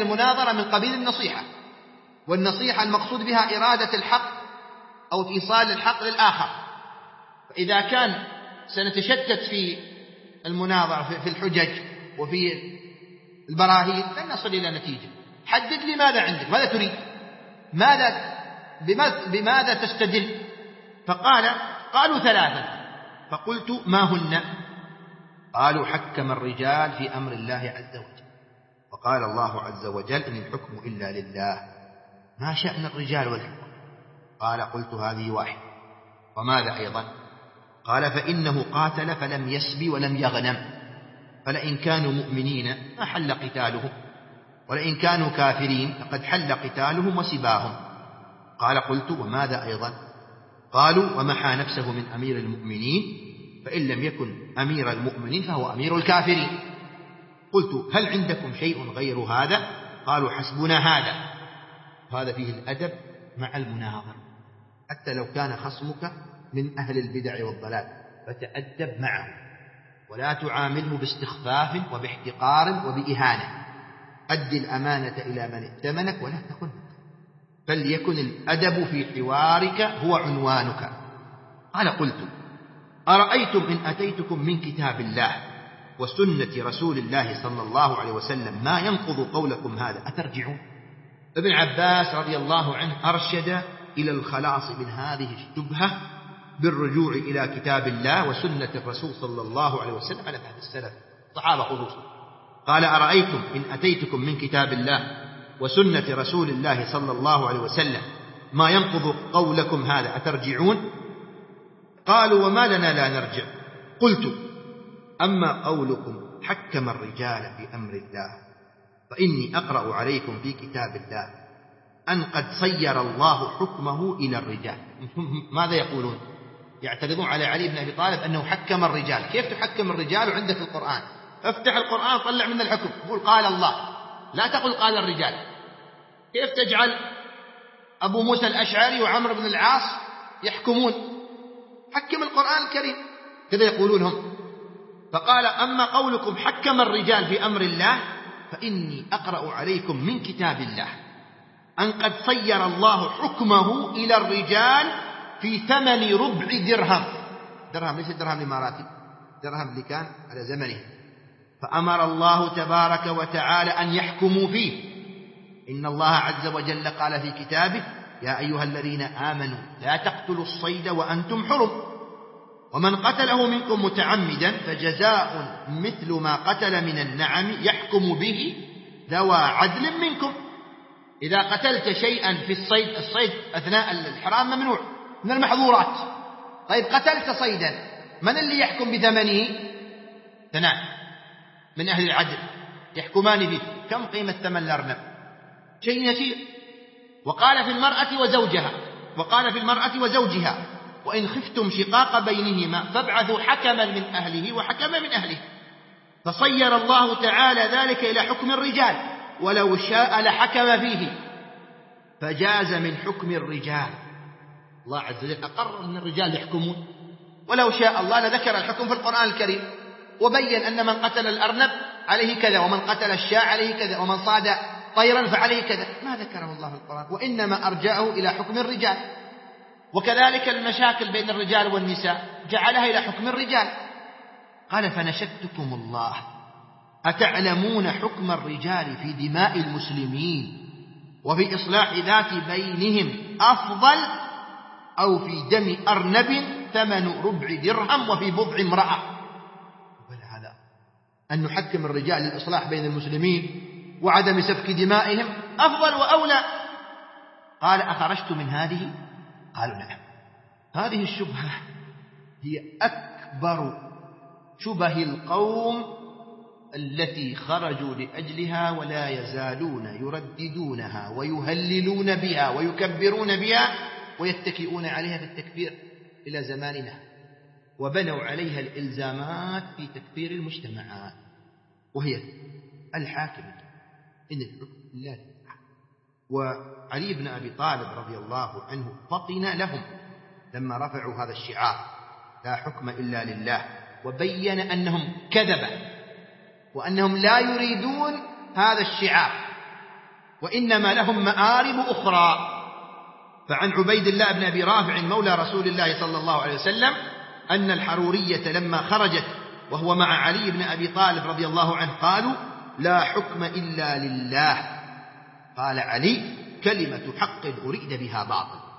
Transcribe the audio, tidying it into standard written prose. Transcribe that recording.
المناظرة من قبيل النصيحة، والنصيحة المقصود بها إرادة الحق أو إيصال الحق للآخر. فإذا كان سنتشتت في المناظرة في الحجج وفي البراهين لن نصل إلى نتيجة. حدد لي ماذا عندك، ماذا تريد، بماذا تستدل؟ قالوا 3، فقلت ما هن؟ قالوا حكم الرجال في أمر الله عز وجل، وقال الله عز وجل إن الحكم إلا لله. ما شأن الرجال والحكم؟ قال قلت هذه واحد. وماذا أيضا؟ قال فإنه قاتل فلم يسبي ولم يغنم، فلئن كانوا مؤمنين ما حل قتالهم، ولئن كانوا كافرين فقد حل قتالهم وسباهم. قال قلت وماذا أيضا؟ قالوا ومحى نفسه من أمير المؤمنين، فإن لم يكن أمير المؤمنين فهو أمير الكافرين. قلت هل عندكم شيء غير هذا؟ قالوا حسبنا هذا. وهذا فيه الأدب مع المناظر، حتى لو كان خصمك من أهل البدع والضلال فتأدب معه، ولا تعامله باستخفاف وباحتقار وبإهانة. أد الأمانة إلى من ائتمنك ولا تخن، فليكن الأدب في حوارك هو عنوانك. قال قلت أرأيتم إن أتيتكم من كتاب الله وسنة رسول الله صلى الله عليه وسلم ما ينقض قولكم هذا أترجعون؟ ابن عباس رضي الله عنه أرشد إلى الخلاص من هذه الشبهة بالرجوع إلى كتاب الله وسنة الرسول صلى الله عليه وسلم على فهم السلف الصحابة خصوصا. قال أرأيتم إن أتيتكم من كتاب الله وسنة رسول الله صلى الله عليه وسلم ما ينقض قولكم هذا أترجعون؟ قالوا وما لنا لا نرجع. قلت أما قولكم حكم الرجال في أمر الله فإني أقرأ عليكم في كتاب الله أن قد صير الله حكمه إلى الرجال. ماذا يقولون؟ يعترضون على علي بن أبي طالب أنه حكم الرجال. كيف تحكم الرجال وعندك القرآن؟ افتح القرآن طلع من الحكم، قول قال الله، لا تقل قال الرجال. كيف تجعل أبو موسى الأشعري وعمرو بن العاص يحكمون؟ حكم القرآن الكريم، كذا يقولون هم. فقال أما قولكم حكم الرجال في أمر الله فإني أقرأ عليكم من كتاب الله أن قد صير الله حكمه إلى الرجال في ثمن ربع درهم. درهم ليس الدرهم الإماراتي، درهم اللي كان على زمنه. فأمر الله تبارك وتعالى أن يحكموا فيه. إن الله عز وجل قال في كتابه يا أيها الذين آمنوا لا تقتلوا الصيد وأنتم حرم، ومن قتله منكم متعمدا فجزاء مثل ما قتل من النعم يحكم به ذوى عدل منكم. إذا قتلت شيئا في الصيد أثناء الحرام ممنوع من المحظورات. طيب قتلت صيدا، من اللي يحكم بثمنه؟ اثنان من أهل العدل يحكمان به. كم قيمة ثمن الأرنب؟ شيء يسير. وقال في المرأة وزوجها وإن خفتم شقاق بينهما فابعثوا حكما من أهله وحكما من أهله. فصير الله تعالى ذلك إلى حكم الرجال، ولو شاء لحكم فيه فجاز من حكم الرجال. الله عز وجل أقر أن الرجال يحكمون، ولو شاء الله لذكر الحكم في القرآن الكريم وبين أن من قتل الأرنب عليه كذا، ومن قتل الشاة عليه كذا، ومن صاد طيرا فعليه كذا. ما ذكره الله في القرآن، وإنما أرجعه إلى حكم الرجال. وكذلك المشاكل بين الرجال والنساء جعلها إلى حكم الرجال. قال فنشدتكم الله أتعلمون حكم الرجال في دماء المسلمين وفي إصلاح ذات بينهم أفضل أو في دم أرنب ثمن ربع درهم وفي بضع امرأة؟ هذا أن نحكم الرجال للإصلاح بين المسلمين وعدم سفك دمائهم أفضل وأولى. قال أخرجت من هذه؟ قالوا نعم. هذه الشبهة هي أكبر شبه القوم التي خرجوا لأجلها ولا يزالون يرددونها ويهللون بها ويكبرون بها ويتكئون عليها في التكفير إلى زماننا، وبنوا عليها الإلزامات في تكفير المجتمعات، وهي الحاكم إن الحكم لله. وعلي بن أبي طالب رضي الله عنه فطن لهم لما رفعوا هذا الشعار لا حكم إلا لله، وبين أنهم كذبة وأنهم لا يريدون هذا الشعار، وإنما لهم مآرب أخرى. فعن عبيد الله بن أبي رافع مولى رسول الله صلى الله عليه وسلم أن الحرورية لما خرجت وهو مع علي بن أبي طالب رضي الله عنه قالوا: لا حكم إلا لله. قال علي: كلمة حق أريد بها باطل.